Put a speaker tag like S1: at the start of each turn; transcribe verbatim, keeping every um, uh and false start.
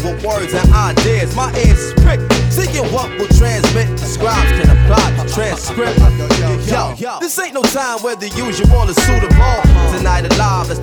S1: with words and ideas. My ears is pricked, seeking what will transmit. The scribes can apply the transcript. Yo, this ain't no time where the usual is suitable. Tonight alive, let's